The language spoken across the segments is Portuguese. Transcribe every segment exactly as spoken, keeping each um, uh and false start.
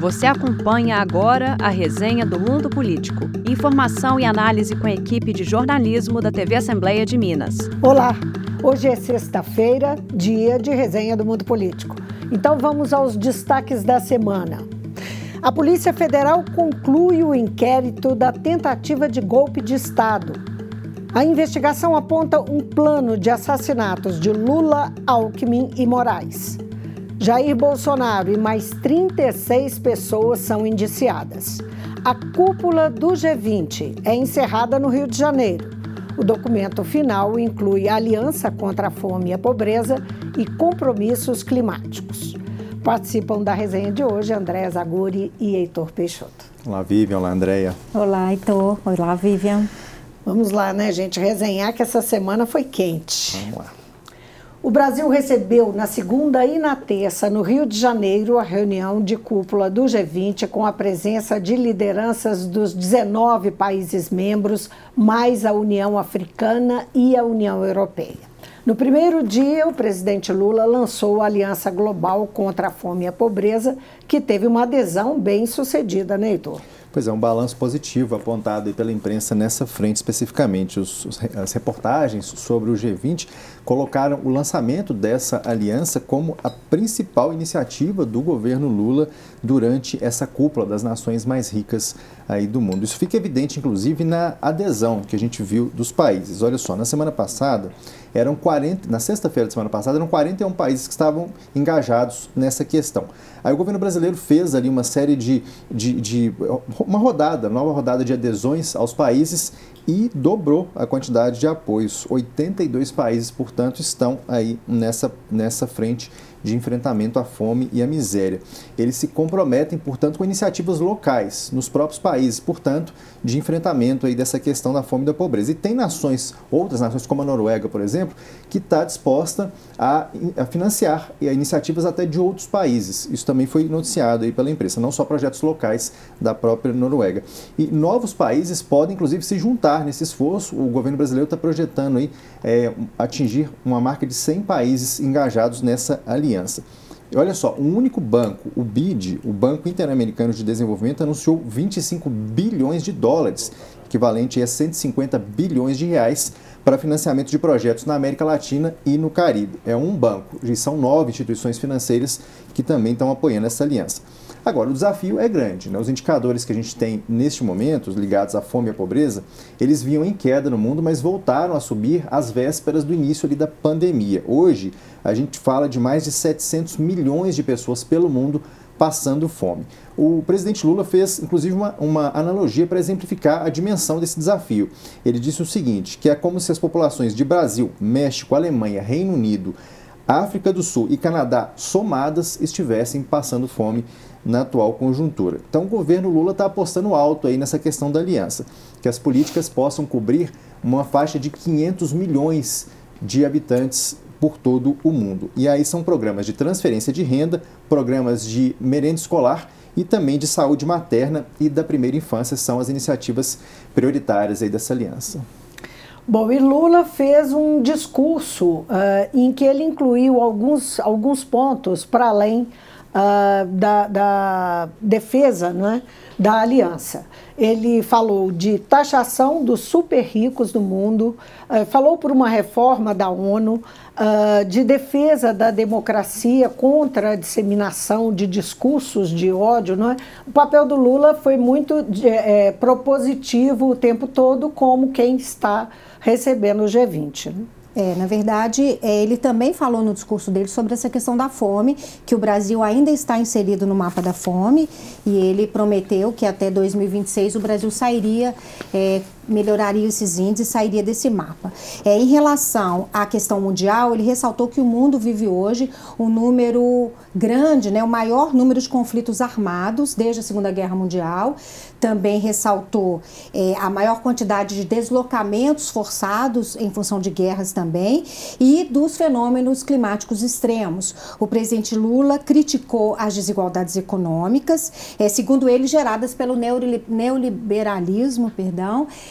Você acompanha agora a resenha do Mundo Político. Informação e análise com a equipe de jornalismo da T V Assembleia de Minas. Olá, hoje é sexta-feira, dia de resenha do Mundo Político. Então vamos aos destaques da semana. A Polícia Federal conclui o inquérito da tentativa de golpe de Estado. A investigação aponta um plano de assassinatos de Lula, Alckmin e Moraes. Jair Bolsonaro e mais trinta e seis pessoas são indiciadas. A cúpula do G vinte é encerrada no Rio de Janeiro. O documento final inclui aliança contra a fome e a pobreza e compromissos climáticos. Participam da resenha de hoje Andréa Zaguri e Heitor Peixoto. Olá, Vivian. Olá, Andréa. Olá, Heitor. Olá, Vivian. Vamos lá, né, gente? Resenhar que essa semana foi quente. Vamos lá. O Brasil recebeu na segunda e na terça, no Rio de Janeiro, a reunião de cúpula do G vinte com a presença de lideranças dos dezenove países membros, mais a União Africana e a União Europeia. No primeiro dia, o presidente Lula lançou a Aliança Global contra a Fome e a Pobreza, que teve uma adesão bem sucedida, né, Heitor? Pois é, um balanço positivo apontado aí pela imprensa nessa frente especificamente. Os, os, as reportagens sobre o G vinte colocaram o lançamento dessa aliança como a principal iniciativa do governo Lula durante essa cúpula das nações mais ricas aí do mundo. Isso fica evidente, inclusive, na adesão que a gente viu dos países. Olha só, na semana passada, eram quarenta, na sexta-feira da semana passada, eram quarenta e um países que estavam engajados nessa questão. Aí o governo brasileiro fez ali uma série de, de, de uma rodada, nova rodada de adesões aos países e dobrou a quantidade de apoios. oitenta e dois países, portanto, estão aí nessa, nessa frente de enfrentamento à fome e à miséria. Eles se comprometem, portanto, com iniciativas locais nos próprios países, portanto, de enfrentamento aí dessa questão da fome e da pobreza. E tem nações, outras nações como a Noruega, por exemplo, que está disposta a, a financiar iniciativas até de outros países. Isso também foi noticiado aí pela imprensa, não só projetos locais da própria Noruega. E novos países podem, inclusive, se juntar nesse esforço. O governo brasileiro está projetando aí, é, atingir uma marca de cem países engajados nessa aliança. E olha só, um único banco, o B I D, o Banco Interamericano de Desenvolvimento, anunciou vinte e cinco bilhões de dólares, equivalente a cento e cinquenta bilhões de reais, para financiamento de projetos na América Latina e no Caribe. É um banco, e são nove instituições financeiras que também estão apoiando essa aliança. Agora, o desafio é grande, né? Os indicadores que a gente tem neste momento, ligados à fome e à pobreza, eles vinham em queda no mundo, mas voltaram a subir às vésperas do início ali da pandemia. Hoje, a gente fala de mais de setecentos milhões de pessoas pelo mundo passando fome. O presidente Lula fez, inclusive, uma, uma analogia para exemplificar a dimensão desse desafio. Ele disse o seguinte, que é como se as populações de Brasil, México, Alemanha, Reino Unido, África do Sul e Canadá somadas estivessem passando fome na atual conjuntura. Então o governo Lula está apostando alto aí nessa questão da aliança, que as políticas possam cobrir uma faixa de quinhentos milhões de habitantes por todo o mundo. E aí são programas de transferência de renda, programas de merenda escolar e também de saúde materna e da primeira infância são as iniciativas prioritárias aí dessa aliança. Bom, e Lula fez um discurso uh, em que ele incluiu alguns, alguns pontos para além uh, da, da defesa, né, da aliança. Ele falou de taxação dos super ricos do mundo, uh, falou por uma reforma da ONU, uh, de defesa da democracia contra a disseminação de discursos de ódio. Não é? O papel do Lula foi muito de, é, propositivo o tempo todo, como quem está recebendo o G vinte. Né? É, na verdade, é, ele também falou no discurso dele sobre essa questão da fome, que o Brasil ainda está inserido no mapa da fome, e ele prometeu que até dois mil e vinte e seis o Brasil sairia, é, melhoraria esses índices e sairia desse mapa. É, em relação à questão mundial, ele ressaltou que o mundo vive hoje um número grande, né, o maior número de conflitos armados desde a Segunda Guerra Mundial. Também ressaltou é, a maior quantidade de deslocamentos forçados em função de guerras também e dos fenômenos climáticos extremos. O presidente Lula criticou as desigualdades econômicas, é, segundo ele, geradas pelo neoliberalismo, perdão,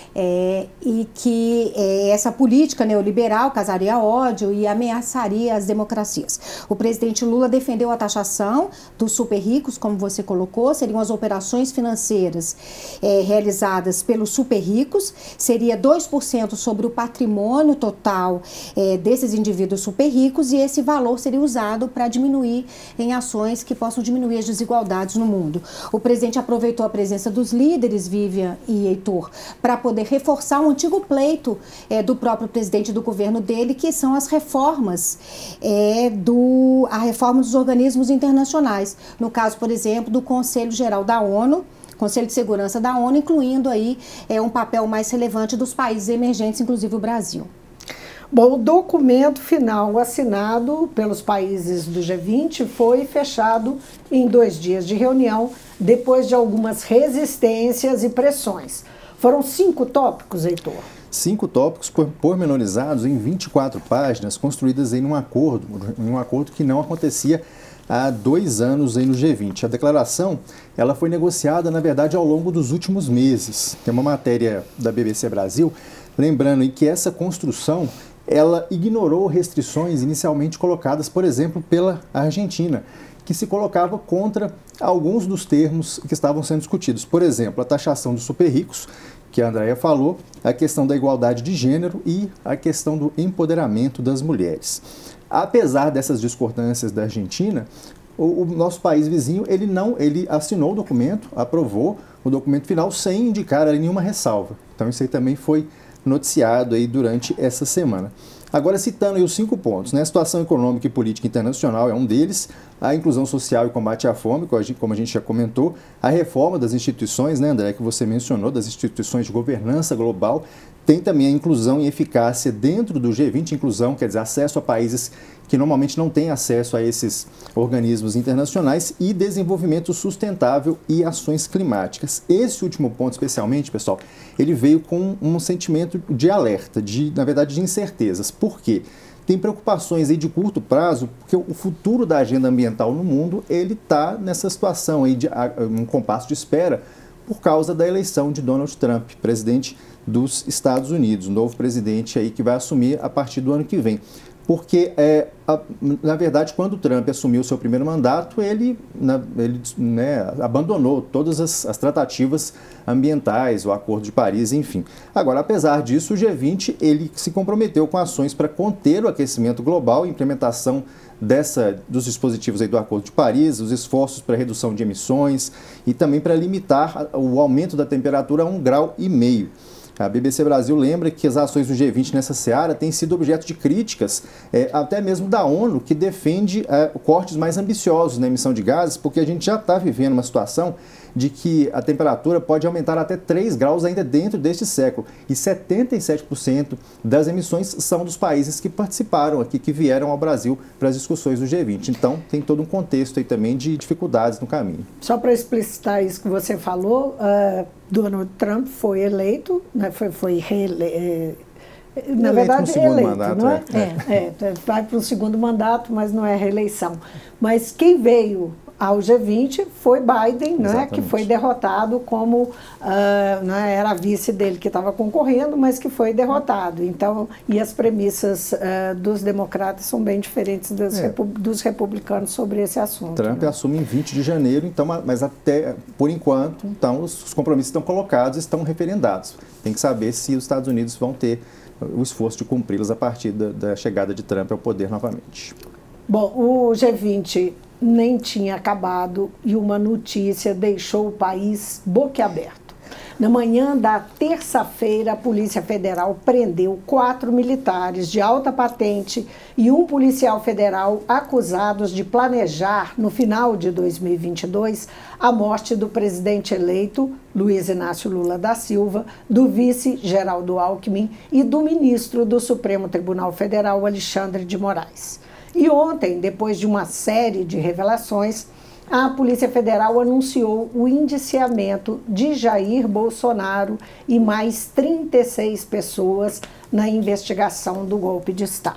É, e que é, essa política neoliberal causaria ódio e ameaçaria as democracias. O presidente Lula defendeu a taxação dos super ricos, como você colocou, seriam as operações financeiras é, realizadas pelos super ricos, seria dois por cento sobre o patrimônio total é, desses indivíduos super ricos, e esse valor seria usado para diminuir em ações que possam diminuir as desigualdades no mundo. O presidente aproveitou a presença dos líderes, Vivian e Heitor, para poder reforçar um antigo pleito é, do próprio presidente e do governo dele, que são as reformas, é, do, a reforma dos organismos internacionais. No caso, por exemplo, do Conselho Geral da ONU, Conselho de Segurança da ONU, incluindo aí é, um papel mais relevante dos países emergentes, inclusive o Brasil. Bom, o documento final assinado pelos países do G vinte foi fechado em dois dias de reunião, depois de algumas resistências e pressões. Foram cinco tópicos, Heitor? Cinco tópicos pormenorizados em vinte e quatro páginas, construídas em um acordo, em um acordo que não acontecia há dois anos aí no G vinte. A declaração ela foi negociada, na verdade, ao longo dos últimos meses. Tem uma matéria da B B C Brasil, lembrando que essa construção ela ignorou restrições inicialmente colocadas, por exemplo, pela Argentina, que se colocava contra alguns dos termos que estavam sendo discutidos. Por exemplo, a taxação dos super ricos, que a Andréia falou, a questão da igualdade de gênero e a questão do empoderamento das mulheres. Apesar dessas discordâncias da Argentina, o, o nosso país vizinho ele não, ele assinou o documento, aprovou o documento final sem indicar ali nenhuma ressalva. Então isso aí também foi noticiado aí durante essa semana. Agora, citando aí os cinco pontos, né? A situação econômica e política internacional é um deles, a inclusão social e combate à fome, como a gente já comentou, a reforma das instituições, né, André, que você mencionou, das instituições de governança global, tem também a inclusão e eficácia dentro do G vinte, inclusão, quer dizer, acesso a países que normalmente não têm acesso a esses organismos internacionais, e desenvolvimento sustentável e ações climáticas. Esse último ponto, especialmente, pessoal, ele veio com um sentimento de alerta, de, na verdade, de incertezas. Por quê? Tem preocupações aí de curto prazo, porque o futuro da agenda ambiental no mundo, ele está nessa situação aí de um compasso de espera por causa da eleição de Donald Trump, presidente dos Estados Unidos, o novo presidente aí que vai assumir a partir do ano que vem. Porque, é, a, na verdade, quando o Trump assumiu o seu primeiro mandato, ele, na, ele né, abandonou todas as, as tratativas ambientais, o Acordo de Paris, enfim. Agora, apesar disso, o G vinte ele se comprometeu com ações para conter o aquecimento global, implementação dessa, dos dispositivos aí do Acordo de Paris, os esforços para redução de emissões e também para limitar o aumento da temperatura a um grau e meio. A B B C Brasil lembra que as ações do G vinte nessa seara têm sido objeto de críticas, é, até mesmo da ONU, que defende é, cortes mais ambiciosos na emissão de gases, porque a gente já está vivendo uma situação de que a temperatura pode aumentar até três graus ainda dentro deste século. E setenta e sete por cento das emissões são dos países que participaram aqui, que vieram ao Brasil para as discussões do G vinte. Então, tem todo um contexto aí também de dificuldades no caminho. Só para explicitar isso que você falou, uh, Donald Trump foi eleito, né, foi, foi reeleito. Na eleito verdade, no eleito, mandato, não é? É, é. é vai para o segundo mandato, mas não é reeleição. Mas quem veio ao G vinte foi Biden, né, que foi derrotado como, uh, né, era a vice dele que estava concorrendo, mas que foi derrotado. Então, e as premissas uh, dos democratas são bem diferentes dos, é. repu dos republicanos sobre esse assunto. Trump né? assume em vinte de janeiro, então, mas até por enquanto, então, os compromissos estão colocados, estão referendados. Tem que saber se os Estados Unidos vão ter o esforço de cumpri-los a partir da, da chegada de Trump ao poder novamente. Bom, o G vinte nem tinha acabado e uma notícia deixou o país boquiaberto. Na manhã da terça-feira, a Polícia Federal prendeu quatro militares de alta patente e um policial federal acusados de planejar, no final de dois mil e vinte e dois, a morte do presidente eleito, Luiz Inácio Lula da Silva, do vice Geraldo Alckmin e do ministro do Supremo Tribunal Federal, Alexandre de Moraes. E ontem, depois de uma série de revelações, a Polícia Federal anunciou o indiciamento de Jair Bolsonaro e mais trinta e seis pessoas na investigação do golpe de Estado.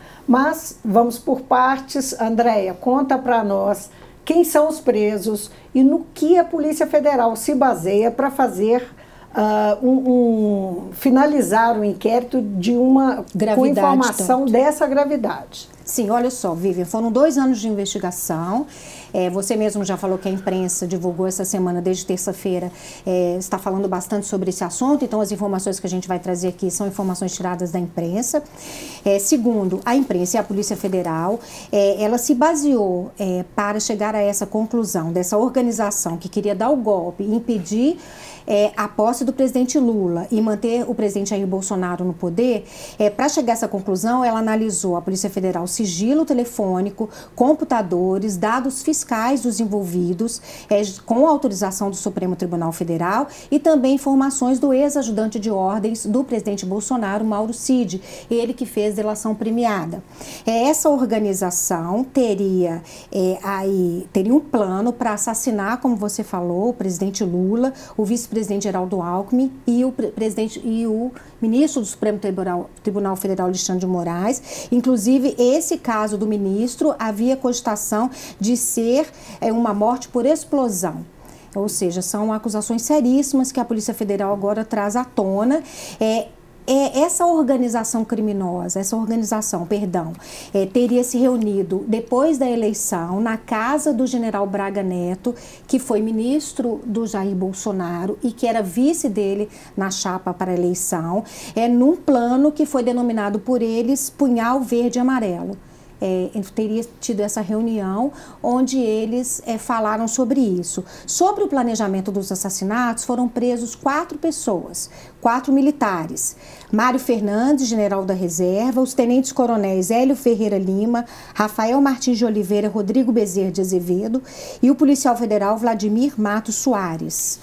Mas vamos por partes. Andréia, conta para nós quem são os presos e no que a Polícia Federal se baseia para fazer uh, um, um, finalizar o inquérito de uma gravidade, com informação tanto. dessa gravidade. Sim, olha só, Vivian, foram dois anos de investigação. É, você mesmo já falou que a imprensa divulgou essa semana, desde terça-feira, é, está falando bastante sobre esse assunto, então as informações que a gente vai trazer aqui são informações tiradas da imprensa. É, segundo, a imprensa e a Polícia Federal, é, ela se baseou é, para chegar a essa conclusão dessa organização que queria dar o golpe e impedir É, a posse do presidente Lula e manter o presidente Jair Bolsonaro no poder, é, para chegar a essa conclusão, ela analisou a Polícia Federal sigilo telefônico, computadores, dados fiscais dos envolvidos, é, com autorização do Supremo Tribunal Federal e também informações do ex-ajudante de ordens do presidente Bolsonaro, Mauro Cid, ele que fez delação premiada. É, essa organização teria, é, aí, teria um plano para assassinar, como você falou, o presidente Lula, o vice-presidente presidente Geraldo Alckmin e o presidente e o ministro do Supremo Tribunal, Tribunal Federal, Alexandre de Moraes. Inclusive, esse caso do ministro havia cogitação de ser é, uma morte por explosão. Ou seja, são acusações seríssimas que a Polícia Federal agora traz à tona. É, É, essa organização criminosa, essa organização, perdão, é, teria se reunido depois da eleição na casa do general Braga Neto, que foi ministro do Jair Bolsonaro e que era vice dele na chapa para a eleição, é, num plano que foi denominado por eles Punhal Verde e Amarelo. É, teria tido essa reunião onde eles é, falaram sobre isso. Sobre o planejamento dos assassinatos, foram presos quatro pessoas, quatro militares. Mário Fernandes, general da reserva, os tenentes coronéis Hélio Ferreira Lima, Rafael Martins de Oliveira, Rodrigo Bezerra de Azevedo e o policial federal Vladimir Matos Soares.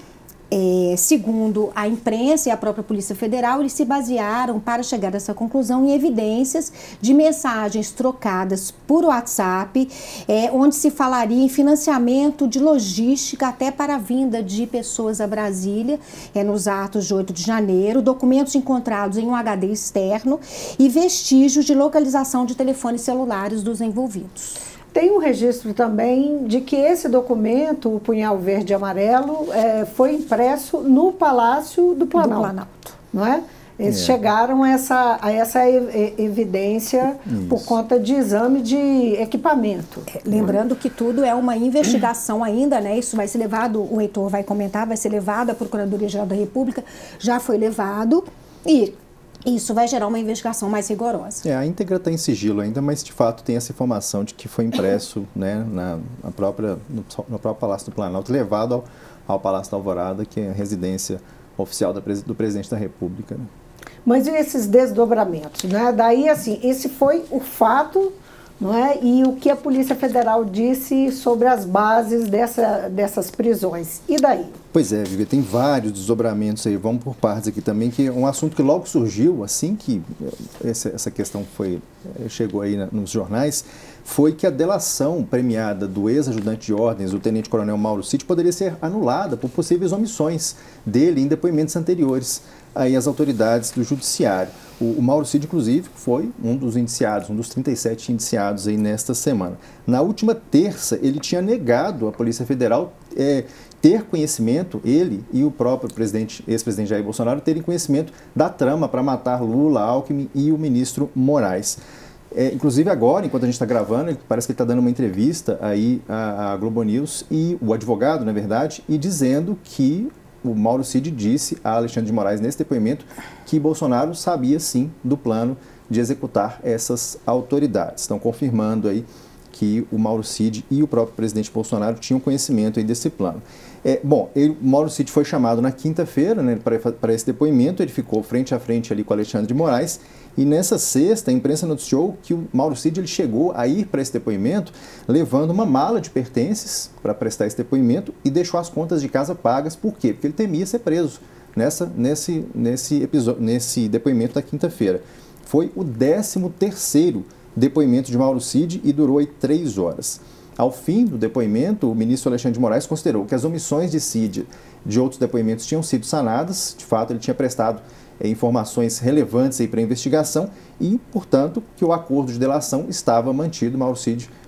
É, segundo a imprensa e a própria Polícia Federal, eles se basearam para chegar a essa conclusão em evidências de mensagens trocadas por WhatsApp, é, onde se falaria em financiamento de logística até para a vinda de pessoas a Brasília, é, nos atos de oito de janeiro, documentos encontrados em um H D externo e vestígios de localização de telefones celulares dos envolvidos. Tem um registro também de que esse documento, o Punhal Verde e Amarelo, é, foi impresso no Palácio do Planalto, do Planalto. Não é? Eles é. chegaram a essa, a essa evidência Isso. por conta de exame de equipamento. É, lembrando que tudo é uma investigação ainda, né? Isso vai ser levado, o Heitor vai comentar, vai ser levado à Procuradoria-Geral da República, já foi levado e isso vai gerar uma investigação mais rigorosa. É, a íntegra está em sigilo ainda, mas de fato tem essa informação de que foi impresso né, na, na própria, no, no próprio Palácio do Planalto, levado ao, ao Palácio da Alvorada, que é a residência oficial da, do presidente da República. Né? Mas e esses desdobramentos? Né? Daí, assim, esse foi o fato, não é? E o que a Polícia Federal disse sobre as bases dessa, dessas prisões. E daí? Pois é, Vivi, tem vários desdobramentos aí, vamos por partes aqui também, que é um assunto que logo surgiu, assim que essa, essa questão foi, chegou aí na, nos jornais, foi que a delação premiada do ex-ajudante de ordens, o tenente-coronel Mauro Cid, poderia ser anulada por possíveis omissões dele em depoimentos anteriores aí às autoridades do judiciário. O, o Mauro Cid, inclusive, foi um dos indiciados, um dos trinta e sete indiciados aí nesta semana. Na última terça, ele tinha negado à Polícia Federal é, ter conhecimento, ele e o próprio presidente, ex-presidente Jair Bolsonaro, terem conhecimento da trama para matar Lula, Alckmin e o ministro Moraes. É, inclusive agora, enquanto a gente está gravando, parece que ele está dando uma entrevista aí à, à Globo News e o advogado, na verdade, e dizendo que o Mauro Cid disse a Alexandre de Moraes nesse depoimento que Bolsonaro sabia sim do plano de executar essas autoridades. Estão confirmando aí que o Mauro Cid e o próprio presidente Bolsonaro tinham conhecimento aí desse plano. É, bom, ele, o Mauro Cid foi chamado na quinta-feira, né, para esse depoimento, ele ficou frente a frente ali com o Alexandre de Moraes, e nessa sexta a imprensa noticiou que o Mauro Cid ele chegou a ir para esse depoimento levando uma mala de pertences para prestar esse depoimento e deixou as contas de casa pagas. Por quê? Porque ele temia ser preso nessa, nesse, nesse, episódio, nesse depoimento da quinta-feira. Foi o décimo terceiro depoimento de Mauro Cid e durou aí três horas. Ao fim do depoimento, o ministro Alexandre de Moraes considerou que as omissões de Cid de outros depoimentos tinham sido sanadas, de fato ele tinha prestado é, informações relevantes para a investigação e, portanto, que o acordo de delação estava mantido. Mauro Cid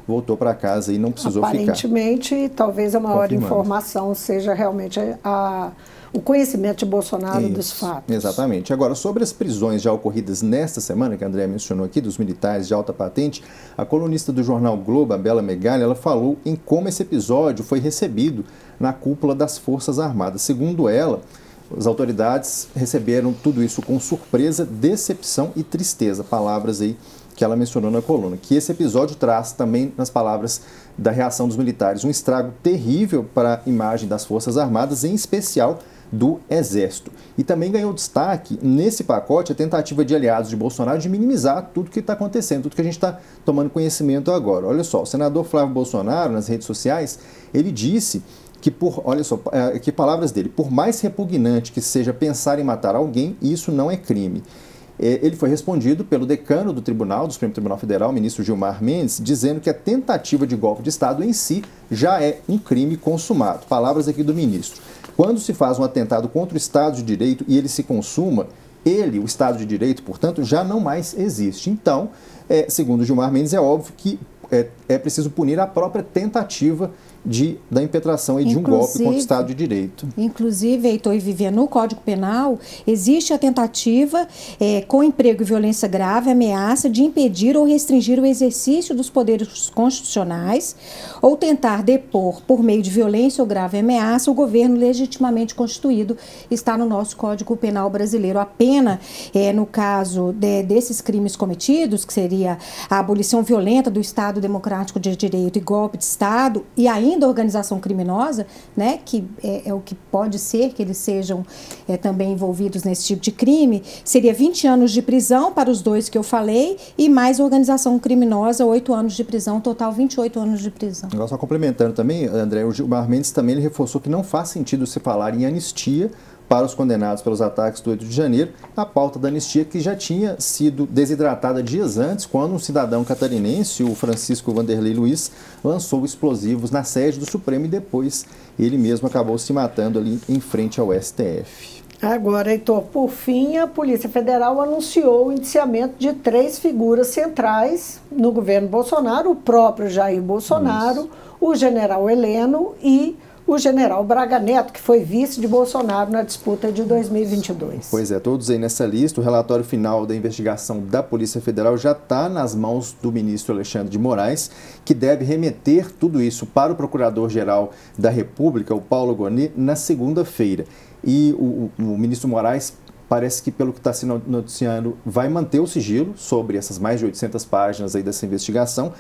voltou para casa e não precisou Aparentemente, ficar. Aparentemente, talvez a maior informação seja realmente a, o conhecimento de Bolsonaro Isso, dos fatos. Exatamente. Agora, sobre as prisões já ocorridas nesta semana, que a Andréa mencionou aqui, dos militares de alta patente, a colunista do jornal Globo, a Bela Megali, ela falou em como esse episódio foi recebido na cúpula das Forças Armadas. Segundo ela, as autoridades receberam tudo isso com surpresa, decepção e tristeza, palavras aí que ela mencionou na coluna, que esse episódio traz também, nas palavras da reação dos militares, um estrago terrível para a imagem das Forças Armadas, em especial do Exército. E também ganhou destaque nesse pacote a tentativa de aliados de Bolsonaro de minimizar tudo que está acontecendo, tudo que a gente está tomando conhecimento agora. Olha só, o senador Flávio Bolsonaro, nas redes sociais, ele disse que, por, olha só, que palavras dele, por mais repugnante que seja pensar em matar alguém, isso não é crime. Ele foi respondido pelo decano do Tribunal, do Supremo Tribunal Federal, o ministro Gilmar Mendes, dizendo que a tentativa de golpe de Estado em si já é um crime consumado. Palavras aqui do ministro. Quando se faz um atentado contra o Estado de Direito e ele se consuma, ele, o Estado de Direito, portanto, já não mais existe. Então, é, segundo Gilmar Mendes, é óbvio que é, é preciso punir a própria tentativa de, da impetração e de um golpe contra o Estado de Direito. Inclusive, Heitor e Vivian, no Código Penal, existe a tentativa é, com emprego e violência grave, ameaça de impedir ou restringir o exercício dos poderes constitucionais ou tentar depor, por meio de violência ou grave ameaça, o governo legitimamente constituído. Está no nosso Código Penal brasileiro. A pena, é, no caso de, desses crimes cometidos, que seria a abolição violenta do Estado Democrático de Direito e golpe de Estado, e ainda ainda organização criminosa, né, que é, é o que pode ser que eles sejam é, também envolvidos nesse tipo de crime, seria vinte anos de prisão para os dois que eu falei e mais organização criminosa, oito anos de prisão, total vinte e oito anos de prisão. Agora, só complementando também, André, o Gilmar Mendes também ele reforçou que não faz sentido se falar em anistia para os condenados pelos ataques do oito de janeiro, a pauta da anistia que já tinha sido desidratada dias antes, quando um cidadão catarinense, o Francisco Vanderlei Luiz, lançou explosivos na sede do Supremo e depois ele mesmo acabou se matando ali em frente ao S T F. Agora, Heitor, por fim, a Polícia Federal anunciou o indiciamento de três figuras centrais no governo Bolsonaro, o próprio Jair Bolsonaro, Isso. o general Heleno e o general Braga Neto, que foi vice de Bolsonaro na disputa de dois mil e vinte e dois. Pois é, todos aí nessa lista. O relatório final da investigação da Polícia Federal já está nas mãos do ministro Alexandre de Moraes, que deve remeter tudo isso para o Procurador-Geral da República, o Paulo Gonet, na segunda-feira. E o, o, o ministro Moraes parece que, pelo que está se noticiando, vai manter o sigilo sobre essas mais de oitocentas páginas aí dessa investigação.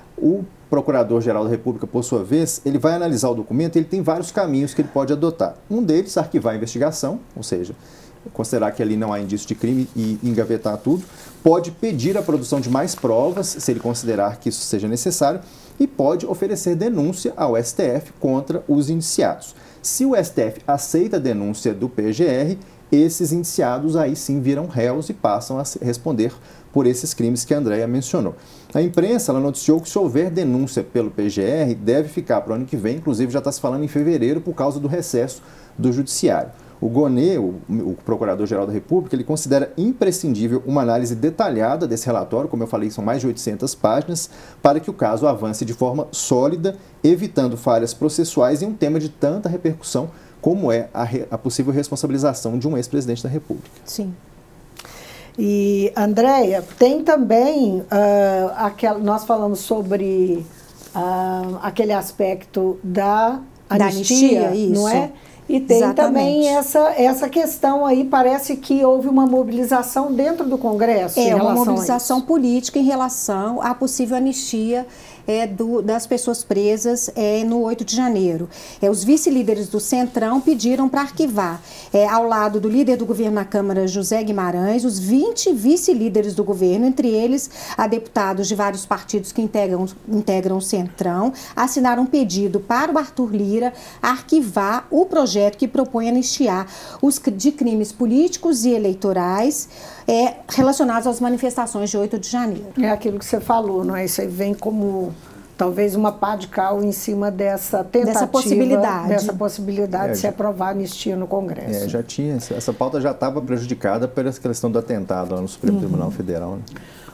O Procurador-Geral da República, por sua vez, ele vai analisar o documento e ele tem vários caminhos que ele pode adotar. Um deles, arquivar a investigação, ou seja, considerar que ali não há indício de crime e engavetar tudo. Pode pedir a produção de mais provas, se ele considerar que isso seja necessário, e pode oferecer denúncia ao S T F contra os indiciados. Se o S T F aceita a denúncia do P G R, esses indiciados aí sim viram réus e passam a responder por esses crimes que a Andréa mencionou. A imprensa ela noticiou que se houver denúncia pelo P G R, deve ficar para o ano que vem, inclusive já está se falando em fevereiro por causa do recesso do Judiciário. O Gonet, o, o Procurador-Geral da República, ele considera imprescindível uma análise detalhada desse relatório, como eu falei, são mais de oitocentas páginas, para que o caso avance de forma sólida, evitando falhas processuais em um tema de tanta repercussão como é a, re, a possível responsabilização de um ex-presidente da República. Sim. E, Andréia, tem também, uh, aquela, nós falamos sobre uh, aquele aspecto da anistia, da anistia isso. Não é? E tem Exatamente. também essa, essa questão aí, parece que houve uma mobilização dentro do Congresso. É, uma mobilização política em relação à possível anistia é, do, das pessoas presas é, no oito de janeiro. É, os vice-líderes do Centrão pediram para arquivar, é, ao lado do líder do governo na Câmara, José Guimarães, os vinte vice-líderes do governo, entre eles a deputados de vários partidos que integram, integram o Centrão, assinaram um pedido para o Arthur Lira arquivar o projeto que propõe anistiar os de crimes políticos e eleitorais é, relacionados às manifestações de oito de janeiro. É aquilo que você falou, não é? Isso aí vem como talvez uma pá de cal em cima dessa tentativa, dessa possibilidade, dessa possibilidade é, de se aprovar a anistia no Congresso. É, já tinha, essa pauta já estava prejudicada pela questão do atentado lá no Supremo uhum. Tribunal Federal. Né?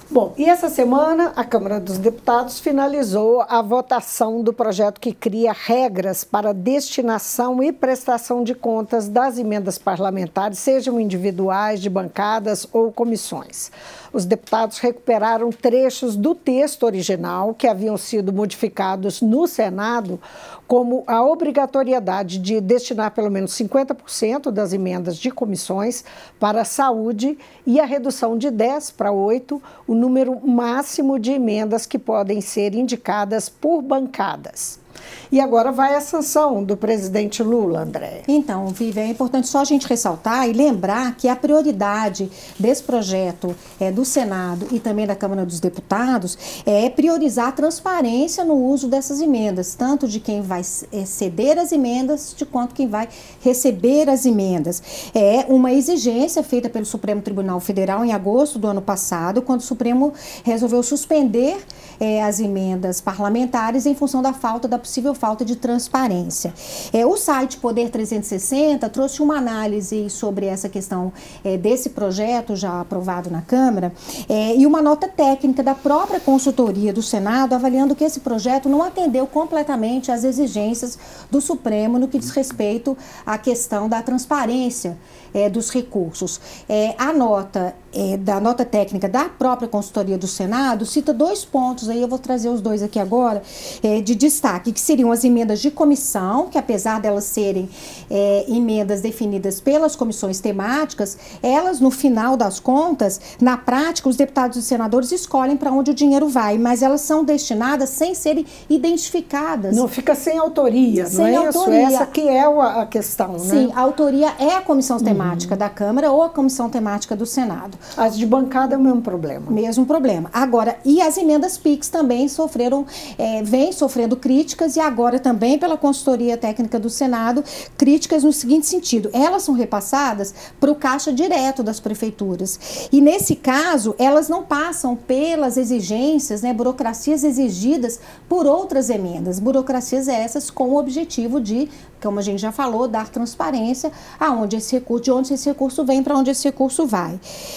Bom, e essa semana a Câmara dos Deputados finalizou a votação do projeto que cria regras para destinação e prestação de contas das emendas parlamentares, sejam individuais, de bancadas ou comissões. Os deputados recuperaram trechos do texto original que haviam sido modificados no Senado, como a obrigatoriedade de destinar pelo menos cinquenta por cento das emendas de comissões para a saúde e a redução de dez para oito, o número máximo de emendas que podem ser indicadas por bancadas. E agora vai a sanção do presidente Lula, André. Então, Vivi, é importante só a gente ressaltar e lembrar que a prioridade desse projeto é, do Senado e também da Câmara dos Deputados é priorizar a transparência no uso dessas emendas, tanto de quem vai é, ceder as emendas, de quanto quem vai receber as emendas. É uma exigência feita pelo Supremo Tribunal Federal em agosto do ano passado, quando o Supremo resolveu suspender é, as emendas parlamentares em função da falta da possível falta de transparência. É, o site Poder trezentos e sessenta trouxe uma análise sobre essa questão é, desse projeto já aprovado na Câmara é, e uma nota técnica da própria consultoria do Senado avaliando que esse projeto não atendeu completamente às exigências do Supremo no que diz respeito à questão da transparência É, dos recursos. É, a nota, é, da nota técnica da própria consultoria do Senado cita dois pontos, aí eu vou trazer os dois aqui agora, é, de destaque, que seriam as emendas de comissão, que apesar delas serem é, emendas definidas pelas comissões temáticas, elas, no final das contas, na prática, os deputados e senadores escolhem para onde o dinheiro vai, mas elas são destinadas sem serem identificadas. Não fica sem autoria, sem não é autoria. isso? Essa que é a questão, Sim, né? a autoria é a comissão temática. temática da Câmara ou a comissão temática do Senado. As de bancada é o mesmo problema. Mesmo problema. Agora, e as emendas PIX também sofreram, é, vêm sofrendo críticas e agora também pela consultoria técnica do Senado, críticas no seguinte sentido, elas são repassadas para o caixa direto das prefeituras. E nesse caso, elas não passam pelas exigências, né, burocracias exigidas por outras emendas. Burocracias essas com o objetivo de, como a gente já falou, dar transparência aonde esse recurso, de onde esse recurso vem, para onde esse recurso vai.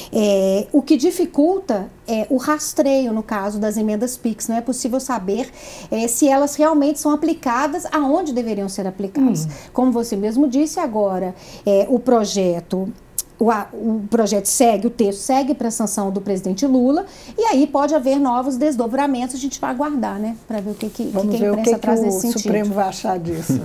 É, o que dificulta é o rastreio, no caso das emendas PIX. Não é possível saber é, se elas realmente são aplicadas aonde deveriam ser aplicadas. Hum. Como você mesmo disse agora, é, o projeto... O, o projeto segue, o texto segue para a sanção do presidente Lula e aí pode haver novos desdobramentos, a gente vai aguardar, né, para ver o que, que, Vamos que a ver imprensa o que, traz que nesse o sentido. Supremo vai achar disso.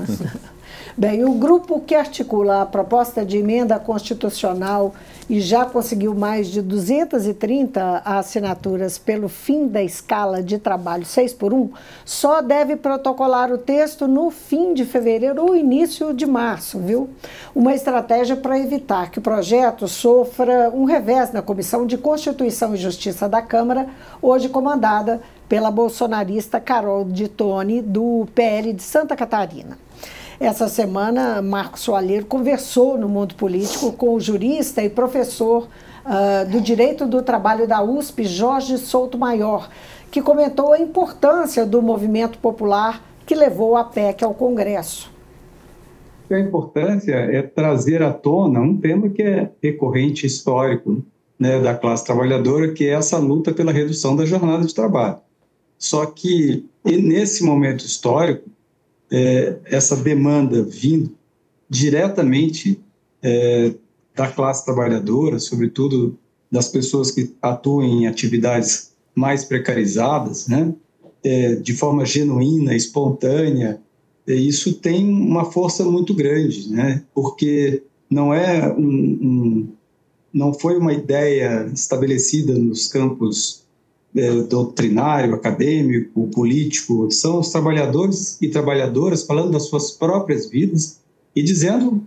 Bem, o grupo que articula a proposta de emenda constitucional e já conseguiu mais de duzentas e trinta assinaturas pelo fim da escala de trabalho seis por um, só deve protocolar o texto no fim de fevereiro ou início de março, viu? Uma estratégia para evitar que o projeto sofra um revés na Comissão de Constituição e Justiça da Câmara, hoje comandada pela bolsonarista Carol de Tone, do P L de Santa Catarina. Essa semana, Marcos Soalheiro conversou no Mundo Político com o jurista e professor uh, do Direito do Trabalho da U S P, Jorge Souto Maior, que comentou a importância do movimento popular que levou a P E C ao Congresso. A importância é trazer à tona um tema que é recorrente histórico, né, da classe trabalhadora, que é essa luta pela redução da jornada de trabalho. Só que, nesse momento histórico, É, essa demanda vindo diretamente é, da classe trabalhadora, sobretudo das pessoas que atuam em atividades mais precarizadas, né, é, de forma genuína, espontânea, é, isso tem uma força muito grande, né, porque não é um, um, não foi uma ideia estabelecida nos campos É, doutrinário, acadêmico, político, são os trabalhadores e trabalhadoras falando das suas próprias vidas e dizendo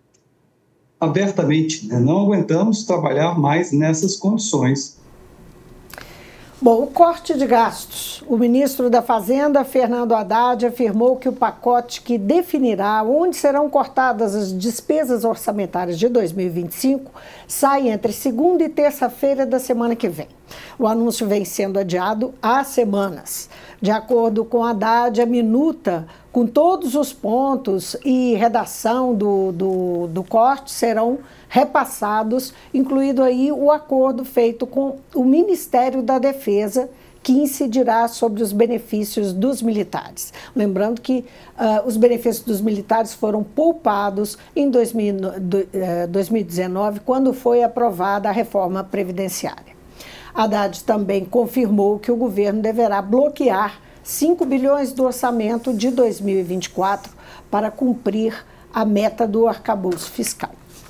abertamente, né, não aguentamos trabalhar mais nessas condições. Bom, o corte de gastos. O ministro da Fazenda, Fernando Haddad, afirmou que o pacote que definirá onde serão cortadas as despesas orçamentárias de dois mil e vinte e cinco sai entre segunda e terça-feira da semana que vem. O anúncio vem sendo adiado há semanas. De acordo com Haddad, a minuta com todos os pontos e redação do, do, do corte serão repassados, incluído aí o acordo feito com o Ministério da Defesa, que incidirá sobre os benefícios dos militares. Lembrando que uh, os benefícios dos militares foram poupados em dois mil, do, uh, dois mil e dezenove, quando foi aprovada a reforma previdenciária. Haddad também confirmou que o governo deverá bloquear cinco bilhões do orçamento de dois mil e vinte e quatro para cumprir a meta do arcabouço fiscal.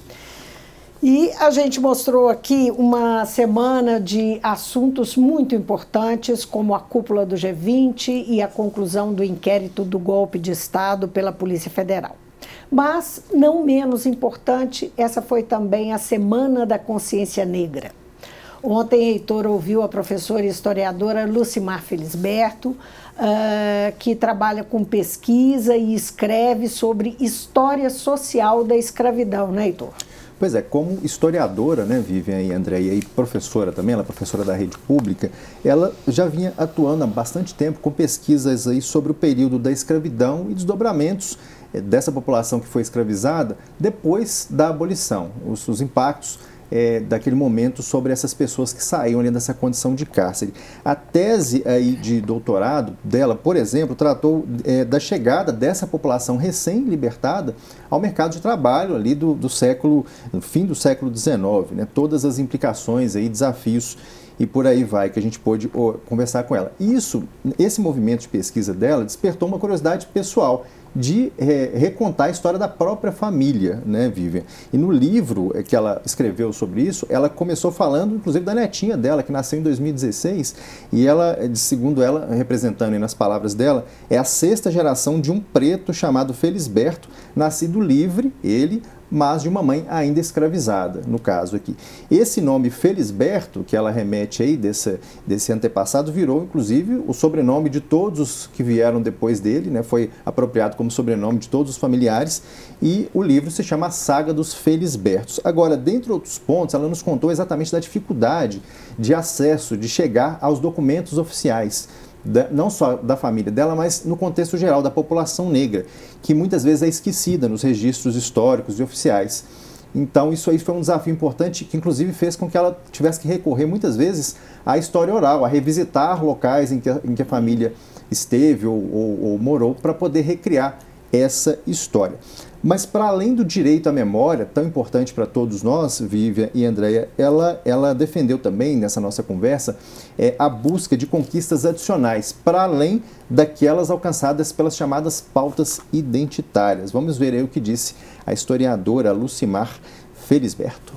E a gente mostrou aqui uma semana de assuntos muito importantes, como a cúpula do G vinte e a conclusão do inquérito do golpe de Estado pela Polícia Federal. Mas, não menos importante, essa foi também a Semana da Consciência Negra. Ontem, Heitor ouviu a professora e historiadora Lucimar Felisberto, uh, que trabalha com pesquisa e escreve sobre história social da escravidão, né, Heitor? Pois é, como historiadora, né, Vivian e Andréia, e professora também, ela é professora da rede pública, ela já vinha atuando há bastante tempo com pesquisas aí sobre o período da escravidão e desdobramentos dessa população que foi escravizada depois da abolição, os, os impactos É, daquele momento sobre essas pessoas que saíam ali dessa condição de cárcere. A tese aí de doutorado dela, por exemplo, tratou é, da chegada dessa população recém-libertada ao mercado de trabalho ali do, do século, no fim do século dezenove, né? Todas as implicações aí, desafios e por aí vai, que a gente pôde oh, conversar com ela. Isso, esse movimento de pesquisa dela despertou uma curiosidade pessoal de é, recontar a história da própria família, né, Vivian? E no livro que ela escreveu sobre isso, ela começou falando, inclusive, da netinha dela, que nasceu em dois mil e dezesseis, e ela, segundo ela, representando aí nas palavras dela, é a sexta geração de um preto chamado Felisberto, nascido livre, ele, mas de uma mãe ainda escravizada, no caso aqui. Esse nome Felisberto, que ela remete aí desse, desse antepassado, virou, inclusive, o sobrenome de todos os que vieram depois dele, né? Foi apropriado como sobrenome de todos os familiares, e o livro se chama A Saga dos Felisbertos. Agora, dentre outros pontos, ela nos contou exatamente da dificuldade de acesso, de chegar aos documentos oficiais, Da, não só da família dela, mas no contexto geral da população negra, que muitas vezes é esquecida nos registros históricos e oficiais. Então isso aí foi um desafio importante que inclusive fez com que ela tivesse que recorrer muitas vezes à história oral, a revisitar locais em que a, em que a família esteve ou, ou, ou morou para poder recriar essa história. Mas para além do direito à memória, tão importante para todos nós, Vivian e Andréia, ela, ela defendeu também, nessa nossa conversa, é, a busca de conquistas adicionais, para além daquelas alcançadas pelas chamadas pautas identitárias. Vamos ver aí o que disse a historiadora Lucimar Felisberto.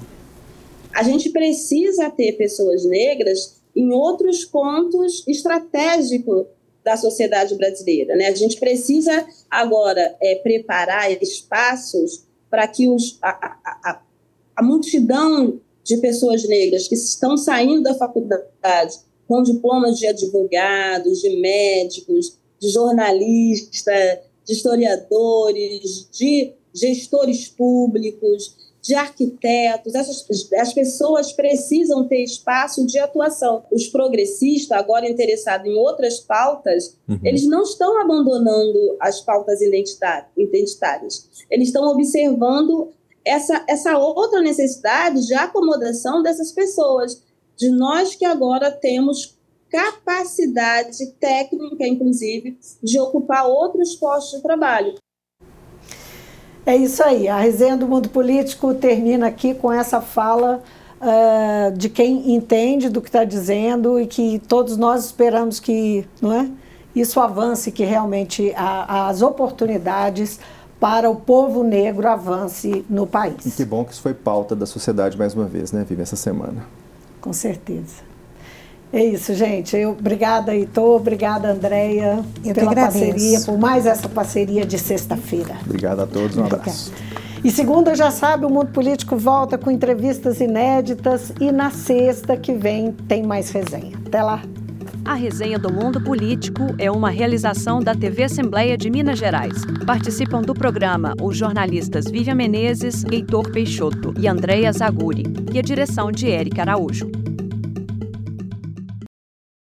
A gente precisa ter pessoas negras em outros pontos estratégicos da sociedade brasileira, né? A gente precisa agora é, preparar espaços para que os, a, a, a multidão de pessoas negras que estão saindo da faculdade com diplomas de advogados, de médicos, de jornalistas, de historiadores, de gestores públicos, de arquitetos, essas, as pessoas precisam ter espaço de atuação. Os progressistas, agora interessados em outras pautas, uhum. eles não estão abandonando as pautas identitárias. Eles estão observando essa, essa outra necessidade de acomodação dessas pessoas, de nós que agora temos capacidade técnica, inclusive, de ocupar outros postos de trabalho. É isso aí, a resenha do Mundo Político termina aqui com essa fala uh, de quem entende do que está dizendo e que todos nós esperamos que, não é, isso avance, que realmente a, as oportunidades para o povo negro avance no país. E que bom que isso foi pauta da sociedade mais uma vez, né, Vivi, essa semana. Com certeza. É isso, gente. Eu, obrigada, Heitor. Obrigada, Andréia, pela parceria, por mais essa parceria de sexta-feira. Obrigado a todos. Um abraço. E segunda, já sabe, o Mundo Político volta com entrevistas inéditas e na sexta que vem tem mais resenha. Até lá. A Resenha do Mundo Político é uma realização da T V Assembleia de Minas Gerais. Participam do programa os jornalistas Vivian Menezes, Heitor Peixoto e Andréia Zaguri, e a direção de Érica Araújo.